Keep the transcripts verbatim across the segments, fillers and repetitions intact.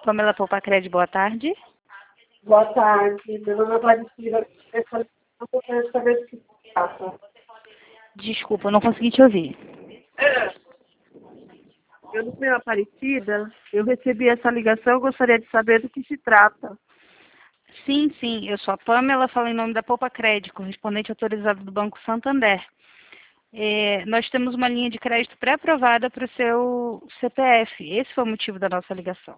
Pamela Poupa Crédito, boa tarde. Boa tarde, meu nome é Aparecida. Eu quero saber o que se passa. Desculpa, eu não consegui te ouvir. Meu nome é Aparecida, eu recebi essa ligação, eu gostaria de saber do que se trata. Sim, sim, eu sou a Pamela, falo em nome da Poupa Crédito, correspondente autorizado do Banco Santander. É, nós temos uma linha de crédito pré-aprovada para o seu C P F. Esse foi o motivo da nossa ligação.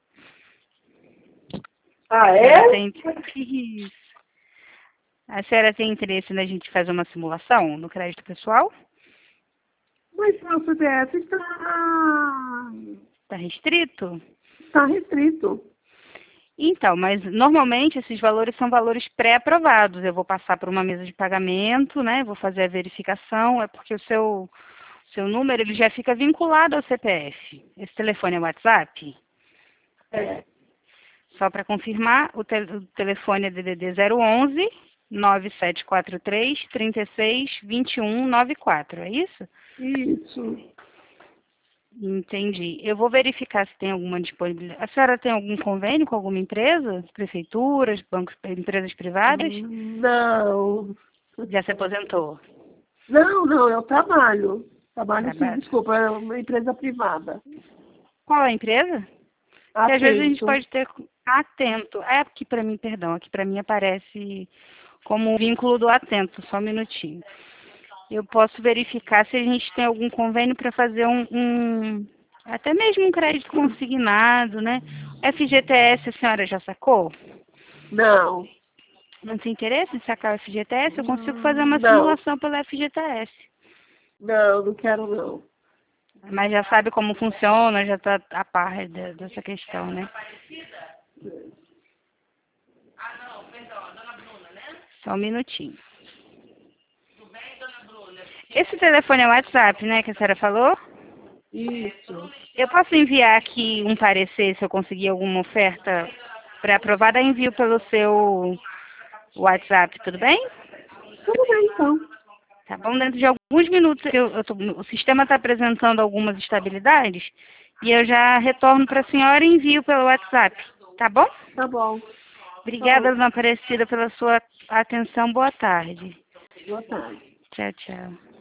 Ah, A é? senhora tem... Isso. A senhora tem interesse na gente fazer uma simulação no crédito pessoal? Mas meu C P F está, Está restrito? está restrito. Então, mas normalmente esses valores são valores pré-aprovados. Eu vou passar por uma mesa de pagamento, né? Vou fazer a verificação, é porque o seu, seu número ele já fica vinculado ao C P F. Esse telefone é WhatsApp? É. Só para confirmar, o, te, o telefone é D D D zero onze, nove sete quatro três, três seis, dois um nove quatro, é isso? Isso. Entendi. Eu vou verificar se tem alguma disponibilidade. A senhora tem algum convênio com alguma empresa? Prefeituras, bancos, empresas privadas? Não. Já se aposentou? Não, não, eu trabalho. Trabalho sim, Trabalha. desculpa, é uma empresa privada. Qual é a empresa? Porque às vezes a gente Atento. pode ter atento. É aqui para mim, perdão, aqui para mim aparece como um vínculo do atento, só um minutinho. Eu posso verificar se a gente tem algum convênio para fazer um, um, até mesmo um crédito consignado, né? F G T S a senhora já sacou? Não. Não tem interesse em sacar o F G T S? Eu consigo fazer uma Não. simulação pelo F G T S. Não, não quero não. Mas já sabe como funciona, já está a par de- dessa questão, né? Só um minutinho. Esse telefone é o WhatsApp, né, que a senhora falou? Isso. Eu posso enviar aqui um parecer se eu conseguir alguma oferta pré-aprovada, envio pelo seu WhatsApp, tudo bem? Tudo bem, então. Tá bom? Dentro de alguns minutos, eu, eu tô- o sistema está apresentando algumas instabilidades e eu já retorno para a senhora e envio pelo WhatsApp, tá bom? Tá bom. Obrigada, Tá dona Aparecida, pela sua atenção. Boa tarde. bom. Boa tarde. Tchau, tchau.